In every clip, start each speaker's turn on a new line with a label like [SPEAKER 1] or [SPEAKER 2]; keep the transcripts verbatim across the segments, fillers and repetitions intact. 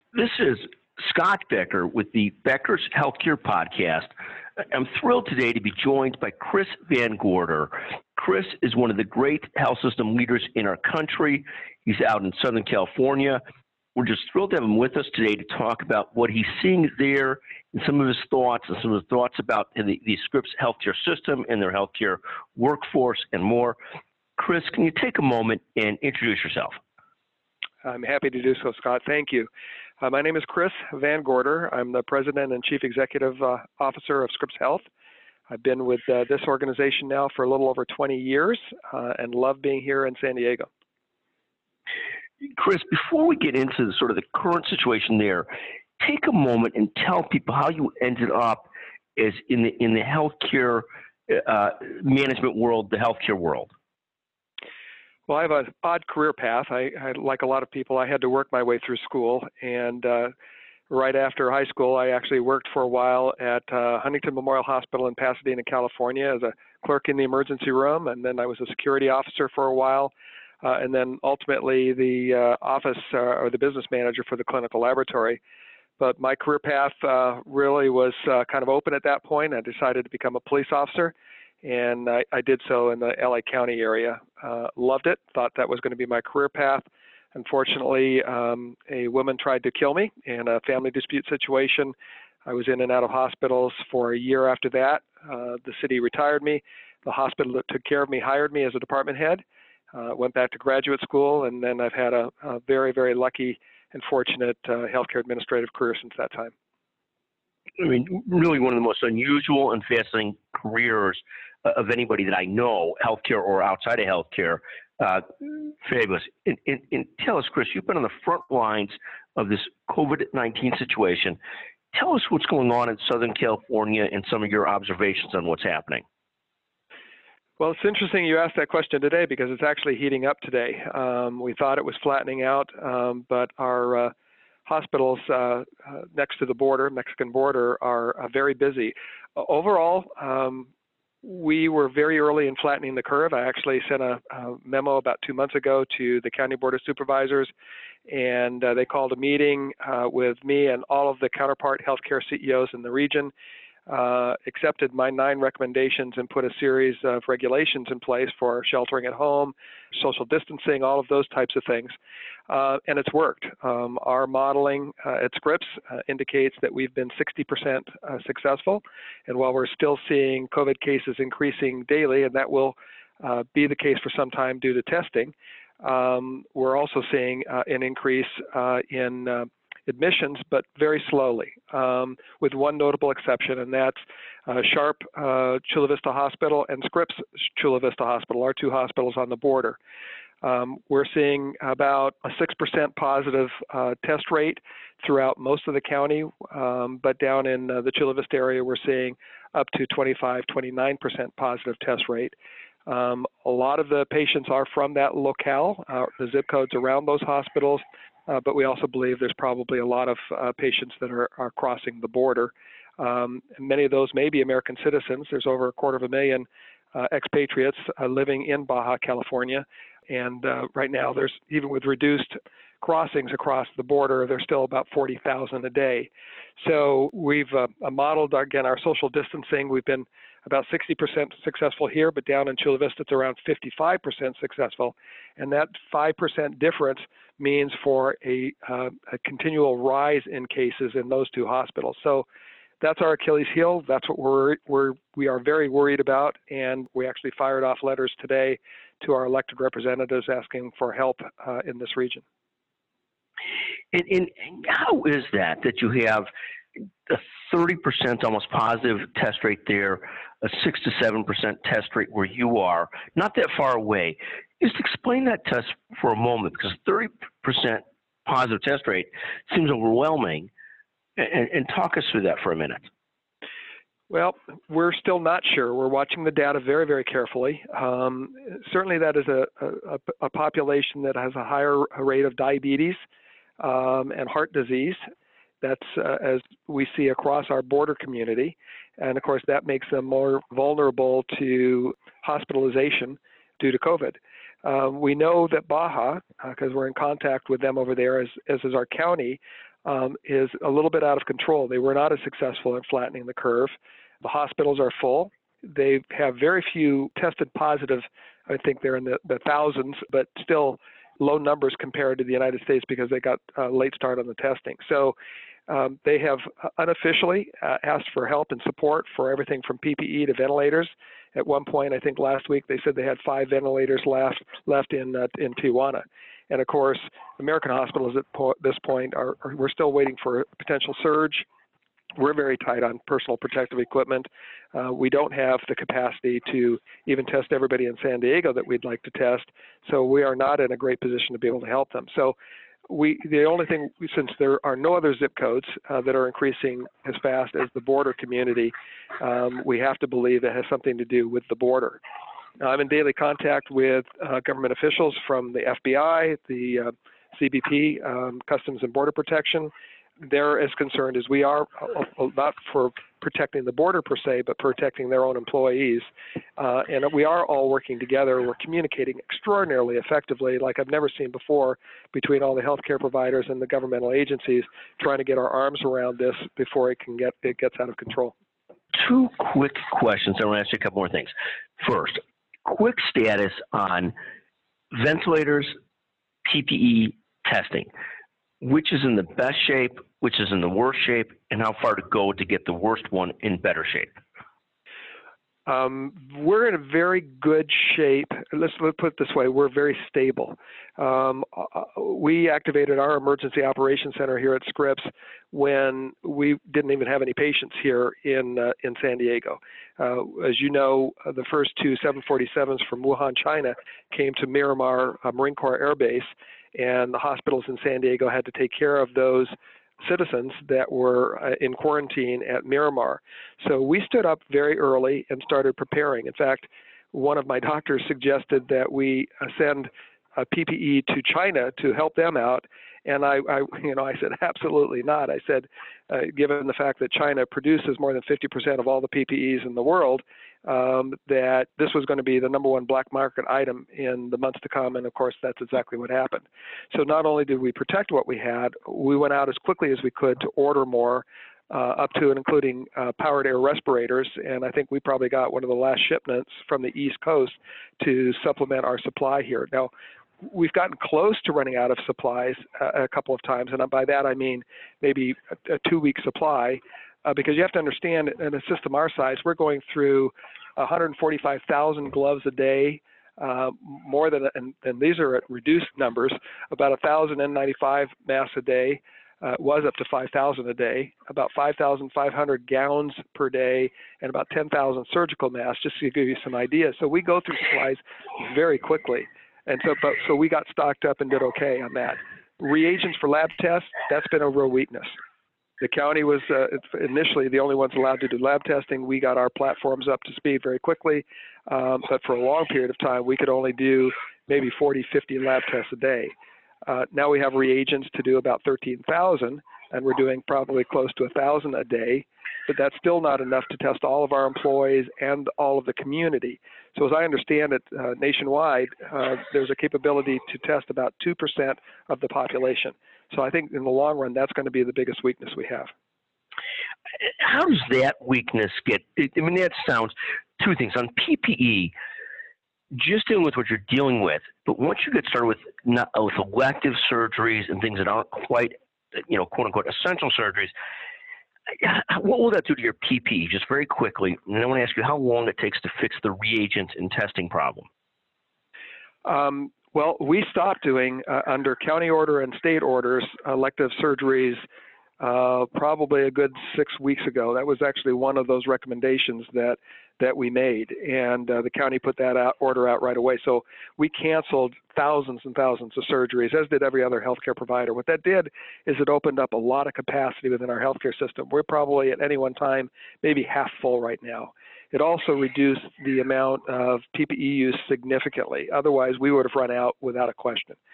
[SPEAKER 1] This is Scott Becker with the Becker's Healthcare Podcast. I'm thrilled today to be joined by Chris Van Gorder. Chris is one of the great health system leaders in our country. He's out in Southern California. We're just thrilled to have him with us today to talk about what he's seeing there and some of his thoughts and some of the thoughts about the, the Scripps healthcare system and their healthcare workforce and more. Chris, can you take a moment and introduce yourself?
[SPEAKER 2] I'm happy to do so, Scott. Thank you. Uh, my name is Chris Van Gorder. I'm the President and Chief Executive uh, Officer of Scripps Health. I've been with uh, this organization now for a little over twenty years uh, and love being here in San Diego.
[SPEAKER 1] Chris, before we get into the, sort of the current situation there, take a moment and tell people how you ended up as in the in the healthcare uh, management world, the healthcare world.
[SPEAKER 2] Well, I have an odd career path. I, I, like a lot of people, I had to work my way through school, and uh, right after high school, I actually worked for a while at uh, Huntington Memorial Hospital in Pasadena, California, as a clerk in the emergency room, and then I was a security officer for a while, uh, and then ultimately the uh, office uh, or the business manager for the clinical laboratory. But my career path uh, really was uh, kind of open at that point. I decided to become a police officer. And I, I did so in the L A County area. Uh, loved it, thought that was going to be my career path. Unfortunately, um, a woman tried to kill me in a family dispute situation. I was in and out of hospitals for a year after that. Uh, the city retired me. The hospital that took care of me hired me as a department head. Uh, went back to graduate school, and then I've had a, a very, very lucky and fortunate uh, healthcare administrative career since that time.
[SPEAKER 1] I mean, really one of the most unusual and fascinating careers of anybody that I know, healthcare or outside of healthcare. Uh, fabulous. And, and, and tell us, Chris, you've been on the front lines of this COVID nineteen situation. Tell us what's going on in Southern California and some of your observations on what's happening.
[SPEAKER 2] Well, it's interesting you asked that question today because it's actually heating up today. Um, we thought it was flattening out, um, but our uh, hospitals uh, uh, next to the border, Mexican border, are uh, very busy. Uh, overall, um, we were very early in flattening the curve. I actually sent a, a memo about two months ago to the County Board of Supervisors, and uh, they called a meeting uh, with me and all of the counterpart healthcare C E Os in the region, uh, accepted my nine recommendations and put a series of regulations in place for sheltering at home, social distancing, all of those types of things. Uh, and it's worked. Um, our modeling uh, at Scripps uh, indicates that we've been sixty percent uh, successful. And while we're still seeing COVID cases increasing daily, and that will uh, be the case for some time due to testing, um, we're also seeing uh, an increase uh, in uh, admissions, but very slowly, um, with one notable exception, and that's uh, Sharp uh, Chula Vista Hospital and Scripps Chula Vista Hospital, our two hospitals on the border. Um, we're seeing about a six percent positive uh, test rate throughout most of the county, um, but down in uh, the Chula Vista area, we're seeing up to twenty-five, twenty-nine percent positive test rate. Um, a lot of the patients are from that locale, uh, the zip codes around those hospitals, uh, but we also believe there's probably a lot of uh, patients that are, are crossing the border. Um, and many of those may be American citizens. There's over a quarter of a million uh, expatriates uh, living in Baja California. And uh, right now, there's even with reduced crossings across the border, there's still about forty thousand a day. So we've uh, modeled, again, our social distancing. We've been about sixty percent successful here, but down in Chula Vista, it's around fifty-five percent successful. And that five percent difference means for a, uh, a continual rise in cases in those two hospitals. So that's our Achilles heel. That's what we're, we're, we are very worried about. And we actually fired off letters today to our elected representatives asking for help uh, in this region.
[SPEAKER 1] And, and how is that, that you have a thirty percent almost positive test rate there, a six to seven percent test rate where you are, not that far away? Just explain that to us for a moment, because thirty percent positive test rate seems overwhelming, and, and talk us through that for a minute.
[SPEAKER 2] Well, we're still not sure. We're watching the data very, very carefully. Um, certainly that is a, a, a population that has a higher rate of diabetes um, and heart disease. That's uh, as we see across our border community. And of course, that makes them more vulnerable to hospitalization due to COVID. Um, we know that Baja, because uh, we're in contact with them over there, as, as is our county, um, is a little bit out of control. They were not as successful in flattening the curve. The hospitals are full. They have very few tested positive. I think they're in the, the thousands, but still low numbers compared to the United States because they got a late start on the testing. So um, they have unofficially uh, asked for help and support for everything from P P E to ventilators. At one point, I think last week, they said they had five ventilators left left in uh, in Tijuana. And of course, American hospitals at po this point are, are we're still waiting for a potential surge. We're very tight on personal protective equipment. Uh, we don't have the capacity to even test everybody in San Diego that we'd like to test. So we are not in a great position to be able to help them. So we, the only thing, since there are no other zip codes uh, that are increasing as fast as the border community, um, we have to believe it has something to do with the border. I'm in daily contact with uh, government officials from the F B I, the uh, C B P, um, Customs and Border Protection. They're as concerned as we are, not for protecting the border per se, but protecting their own employees. Uh, and we are all working together. We're communicating extraordinarily effectively, like I've never seen before, between all the healthcare providers and the governmental agencies, trying to get our arms around this before it can get it gets out of control.
[SPEAKER 1] Two quick questions. I want to ask you a couple more things. First, quick status on ventilators, P P E testing. Which is in the best shape, which is in the worst shape, and how far to go to get the worst one in better shape?
[SPEAKER 2] Um, we're in a very good shape. Let's, let's put it this way, we're very stable. Um, we activated our emergency operations center here at Scripps when we didn't even have any patients here in, uh, in San Diego. Uh, as you know, uh, the first two seven forty-sevens from Wuhan, China came to Miramar uh, Marine Corps Air Base, and the hospitals in San Diego had to take care of those citizens that were uh, in quarantine at Miramar. So we stood up very early and started preparing. In fact, one of my doctors suggested that we uh, send uh, P P E to China to help them out. And I, I, you know, I said, absolutely not. I said, uh, given the fact that China produces more than fifty percent of all the P P Es in the world, um, that this was going to be the number one black market item in the months to come. And of course, that's exactly what happened. So not only did we protect what we had, we went out as quickly as we could to order more, uh, up to and including uh, powered air respirators. And I think we probably got one of the last shipments from the East Coast to supplement our supply here. Now, we've gotten close to running out of supplies uh, a couple of times, and by that I mean maybe a, a two-week supply, uh, because you have to understand, in a system our size, we're going through one hundred forty-five thousand gloves a day, uh, more than, and, and these are at reduced numbers, about one thousand N ninety-five masks a day. Uh, it was up to five thousand a day, about five thousand five hundred gowns per day, and about ten thousand surgical masks, just to give you some ideas. So we go through supplies very quickly. And so, but, so we got stocked up and did okay on that. Reagents for lab tests, that's been a real weakness. The county was uh, initially the only ones allowed to do lab testing. We got our platforms up to speed very quickly, um, but for a long period of time, we could only do maybe forty, fifty lab tests a day. Uh, now we have reagents to do about thirteen thousand, and we're doing probably close to one thousand a day, but that's still not enough to test all of our employees and all of the community. So as I understand it, uh, nationwide, uh, there's a capability to test about two percent of the population. So I think in the long run, that's going to be the biggest weakness we have.
[SPEAKER 1] How does that weakness get, I mean, that sounds, two things. On P P E, just dealing with what you're dealing with, but once you get started with, not, with elective surgeries and things that aren't quite, you know, quote unquote, essential surgeries, what will that do to your P P E, just very quickly? And I want to ask you how long it takes to fix the reagent and testing problem.
[SPEAKER 2] Um, well, we stopped doing, uh, under county order and state orders, elective surgeries uh, probably a good six weeks ago. That was actually one of those recommendations that that we made, and uh, the county put that out, order out right away. So we canceled thousands and thousands of surgeries, as did every other healthcare provider. What that did is it opened up a lot of capacity within our healthcare system. We're probably at any one time maybe half full right now. It also reduced the amount of P P E use significantly. Otherwise, we would have run out without a question.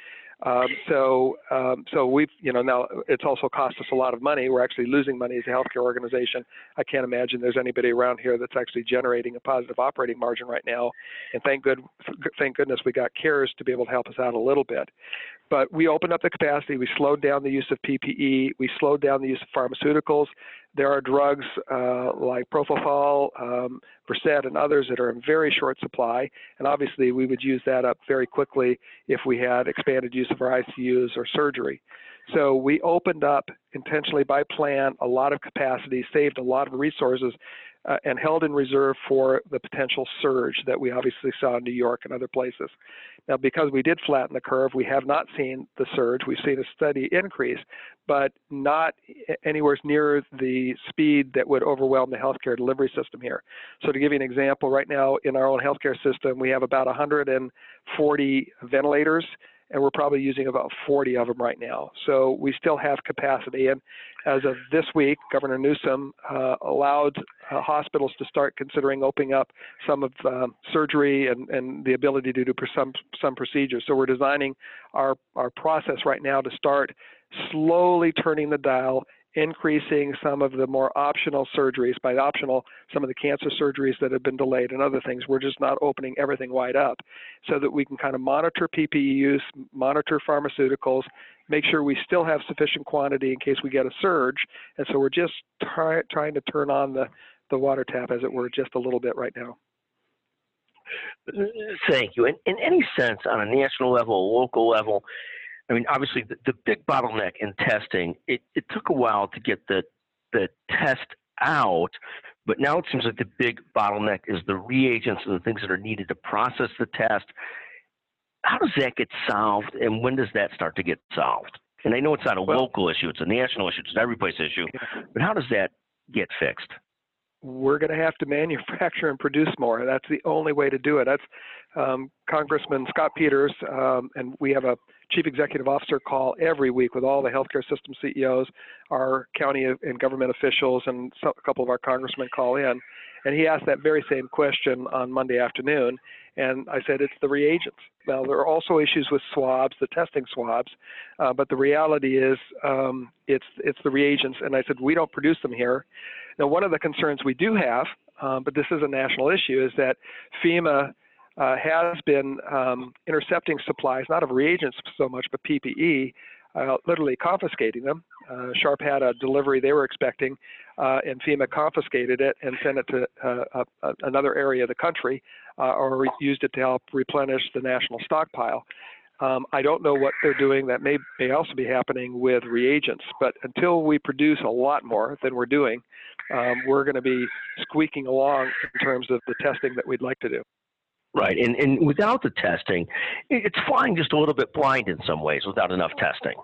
[SPEAKER 2] Um, so, um, so we've, you know, now it's also cost us a lot of money. We're actually losing money as a healthcare organization. I can't imagine there's anybody around here that's actually generating a positive operating margin right now. And thank good, thank goodness we got CARES to be able to help us out a little bit. But we opened up the capacity. We slowed down the use of P P E. We slowed down the use of pharmaceuticals. There are drugs uh, like propofol, um, Versed, and others that are in very short supply. And obviously, we would use that up very quickly if we had expanded use of our I C Us or surgery. So we opened up intentionally by plan a lot of capacity, saved a lot of resources, uh, and held in reserve for the potential surge that we obviously saw in New York and other places. Now, because we did flatten the curve, we have not seen the surge. We've seen a steady increase, but not anywhere near the speed that would overwhelm the healthcare delivery system here. So to give you an example, right now in our own healthcare system, we have about one hundred forty ventilators, and we're probably using about forty of them right now. So we still have capacity. And as of this week, Governor Newsom uh, allowed uh, hospitals to start considering opening up some of um, surgery and, and the ability to do some, some procedures. So we're designing our, our process right now to start slowly turning the dial, increasing some of the more optional surgeries. By optional, some of the cancer surgeries that have been delayed and other things. We're just not opening everything wide up so that we can kind of monitor P P E use, monitor pharmaceuticals, make sure we still have sufficient quantity in case we get a surge. And so we're just try, trying to turn on the, the water tap, as it were, just a little bit right now.
[SPEAKER 1] Thank you. In, in any sense, on a national level, a local level, I mean, obviously, the, the big bottleneck in testing, it, it took a while to get the, the test out, but now it seems like the big bottleneck is the reagents and the things that are needed to process the test. How does that get solved, and when does that start to get solved? And I know it's not a
[SPEAKER 2] well,
[SPEAKER 1] local issue, it's a national issue, it's an every place issue, but how does that get fixed?
[SPEAKER 2] We're going to have to manufacture and produce more. That's the only way to do it. That's um, Congressman Scott Peters, um, and we have a chief executive officer call every week with all the healthcare system C E Os, our county and government officials, and a couple of our congressmen call in. And he asked that very same question on Monday afternoon, and I said, it's the reagents. Now, there are also issues with swabs, the testing swabs, uh, but the reality is um, it's, it's the reagents, and I said, we don't produce them here. Now, one of the concerns we do have, um, but this is a national issue, is that FEMA uh, has been um, intercepting supplies, not of reagents so much, but P P E, uh, literally confiscating them. Uh, Sharp had a delivery they were expecting, uh, and FEMA confiscated it and sent it to uh, uh, another area of the country, uh, or used it to help replenish the national stockpile. Um, I don't know what they're doing. That may, may also be happening with reagents, but until we produce a lot more than we're doing, um, we're going to be squeaking along in terms of the testing that we'd like to do.
[SPEAKER 1] Right, and, and without the testing, it's flying just a little bit blind in some ways without enough testing.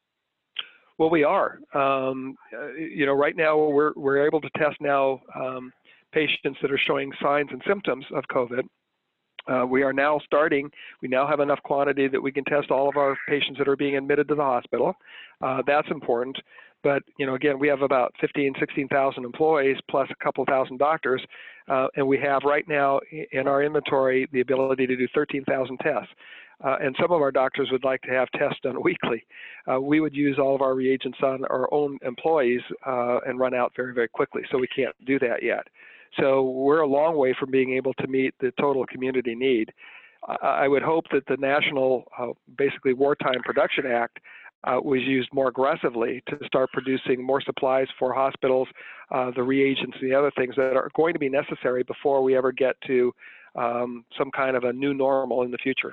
[SPEAKER 2] Well, we are. Um, you know, right now we're, we're able to test now um, patients that are showing signs and symptoms of COVID. Uh, we are now starting, we now have enough quantity that we can test all of our patients that are being admitted to the hospital. Uh, that's important. But, you know, again, we have about fifteen, sixteen thousand employees plus a couple thousand doctors. Uh, and we have right now in our inventory the ability to do thirteen thousand tests. Uh, and some of our doctors would like to have tests done weekly. Uh, we would use all of our reagents on our own employees uh, and run out very, very quickly. So we can't do that yet. So we're a long way from being able to meet the total community need. I would hope that the National, uh, basically Wartime Production Act uh, was used more aggressively to start producing more supplies for hospitals, uh, the reagents, and the other things that are going to be necessary before we ever get to um, some kind of a new normal in the future.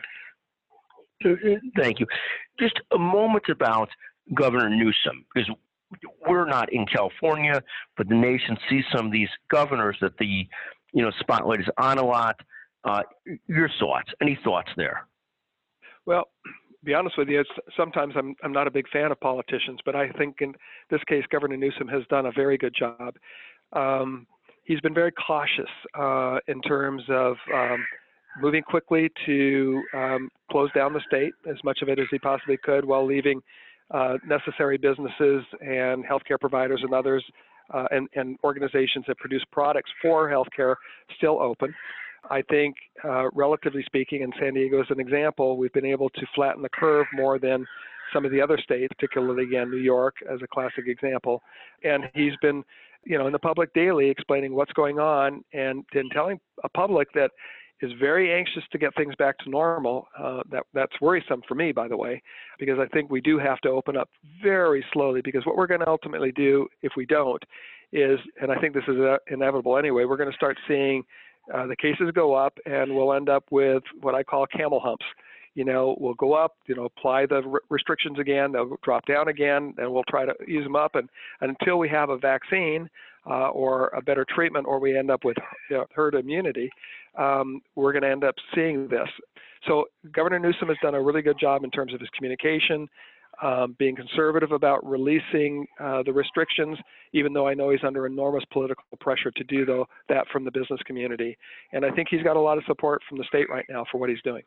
[SPEAKER 1] Thank you. Just a moment about Governor Newsom, because we're not in California, but the nation sees some of these governors that the you know spotlight is on a lot. Uh, your thoughts? Any thoughts there?
[SPEAKER 2] Well, to be honest with you, it's, sometimes I'm I'm not a big fan of politicians, but I think in this case, Governor Newsom has done a very good job. Um, he's been very cautious uh, in terms of um, moving quickly to um, close down the state, as much of it as he possibly could, while leaving uh, necessary businesses and healthcare providers and others uh, and, and organizations that produce products for healthcare still open. I think, uh, relatively speaking, and San Diego is an example, we've been able to flatten the curve more than some of the other states, particularly, again, New York as a classic example. And he's been, you know, in the public daily explaining what's going on and, and telling a public that is very anxious to get things back to normal. Uh, that, that's worrisome for me, by the way, because I think we do have to open up very slowly, because what we're going to ultimately do if we don't is, and I think this is uh, inevitable anyway, we're going to start seeing uh, the cases go up, and we'll end up with what I call camel humps. You know, we'll go up, you know, apply the re- restrictions again, they'll drop down again, and we'll try to ease them up. And, and until we have a vaccine uh, or a better treatment, or we end up with, you know, herd immunity, um, we're going to end up seeing this. So Governor Newsom has done a really good job in terms of his communication, um, being conservative about releasing uh, the restrictions, even though I know he's under enormous political pressure to do though, that from the business community. And I think he's got a lot of support from the state right now for what he's doing.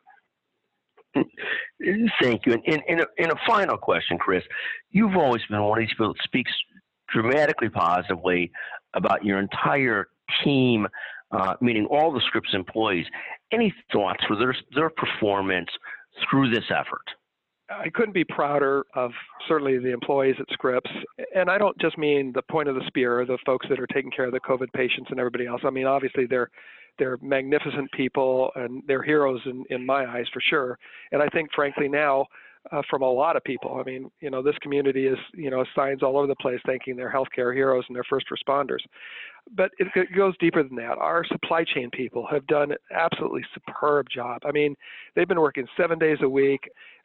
[SPEAKER 1] Thank you. And in, in, a, in a final question, Chris, you've always been one of these people that speaks dramatically positively about your entire team, uh, meaning all the Scripps employees. Any thoughts for their, their performance through this effort?
[SPEAKER 2] I couldn't be prouder of certainly the employees at Scripps. And I don't just mean the point of the spear, the folks that are taking care of the COVID patients and everybody else. I mean, obviously they're they're magnificent people and they're heroes in, in my eyes for sure. And I think frankly now uh, from a lot of people, I mean, you know, this community is, you know, signs all over the place thanking their healthcare heroes and their first responders. But it, it goes deeper than that. Our supply chain people have done an absolutely superb job. I mean, they've been working seven days a week,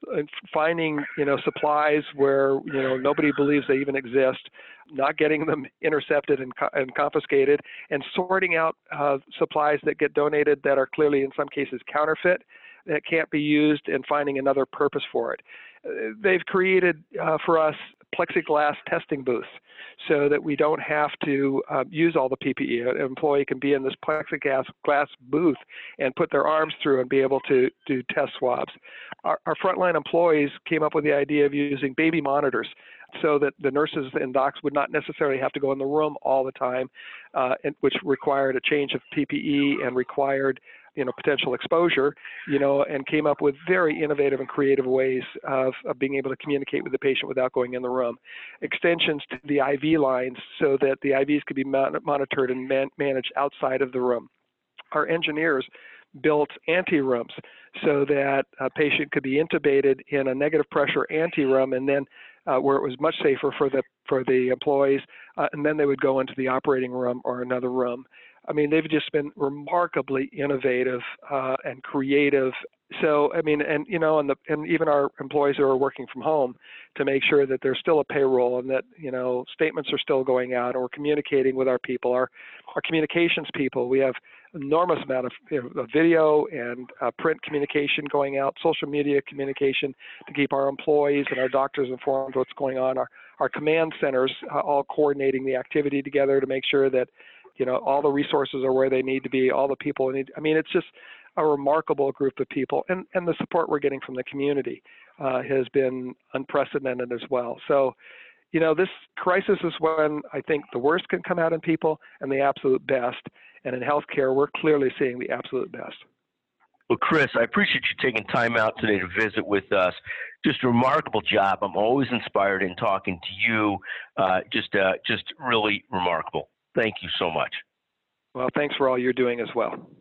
[SPEAKER 2] finding, you know, supplies where, you know, nobody believes they even exist, not getting them intercepted and, and confiscated, and sorting out uh, supplies that get donated that are clearly in some cases counterfeit, that can't be used, and finding another purpose for it. Uh, they've created uh, for us plexiglass testing booths so that we don't have to uh, use all the P P E. An employee can be in this plexiglass glass booth and put their arms through and be able to do test swabs. Our, our frontline employees came up with the idea of using baby monitors so that the nurses and docs would not necessarily have to go in the room all the time, uh, and, which required a change of P P E and required you know, potential exposure, you know, and came up with very innovative and creative ways of, of being able to communicate with the patient without going in the room. Extensions to the I V lines so that the I Vs could be mon- monitored and man- managed outside of the room. Our engineers built ante-rooms so that a patient could be intubated in a negative pressure ante-room, and then uh, where it was much safer for the for the employees, uh, and then they would go into the operating room or another room. I mean, they've just been remarkably innovative uh, and creative. So, I mean, and you know, and the and even our employees who are working from home, to make sure that there's still a payroll and that you know statements are still going out, and we're communicating with our people, our our communications people. We have enormous amount of, you know, of video and uh, print communication going out, social media communication to keep our employees and our doctors informed of what's going on. Our our command centers uh, all coordinating the activity together to make sure that you know all the resources are where they need to be. All the people need. I mean, it's just a remarkable group of people, and, and the support we're getting from the community uh, has been unprecedented as well. So, you know, this crisis is when I think the worst can come out in people and the absolute best. And in healthcare, we're clearly seeing the absolute best.
[SPEAKER 1] Well, Chris, I appreciate you taking time out today to visit with us. Just a remarkable job. I'm always inspired in talking to you. Uh, just, uh, just really remarkable. Thank you so much.
[SPEAKER 2] Well, thanks for all you're doing as well.